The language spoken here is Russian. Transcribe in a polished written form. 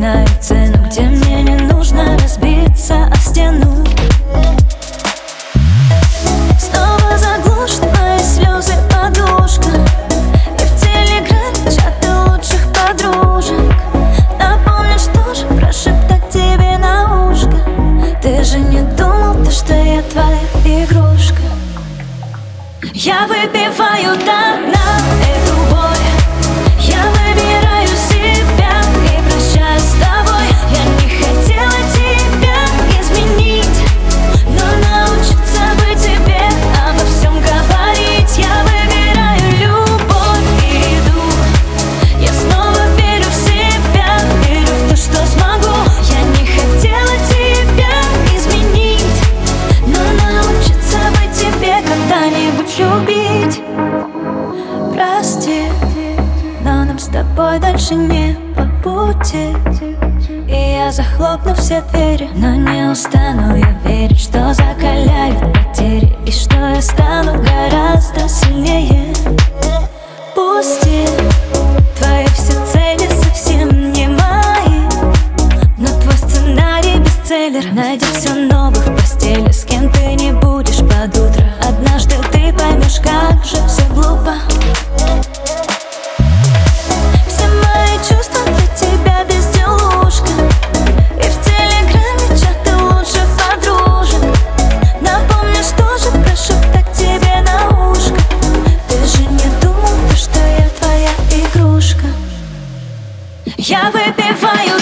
знаю цену, где мне не нужно разбиться о стену. Снова заглушит мои слезы подушка, и в телеграме чаты лучших подружек. Напомнить, что же прошептать тебе на ушко. Ты же не думал, то, что я твоя игрушка. Я выпиваю до дна эту боль, я выбираю себя и прощаюсь с тобой. Я не хотела тебя изменить, но научиться быть тебе, обо всем говорить. Я выбираю любовь и иду. Я снова верю в себя, верю в то, что смогу. Я не хотела тебя изменить, но научиться быть тебе, когда-нибудь любить. Прости, но нам с тобой дальше не по пути. И я захлопну все двери, но не устану я верить, что закаляют потери, и что я стану гораздо сильнее. Пусти, твои все цели совсем не мои, но твой сценарий бестселлер. Найди все новых в постели, с кем ты не будешь под утро. Однажды ты поймешь, как же все глупо. Все мои чувства для тебя безделушка, и в телеграме чаты лучших подружек. Напомни, что же прошептать тебе на ушко. Ты же не думал, что я твоя игрушка. Я выпиваю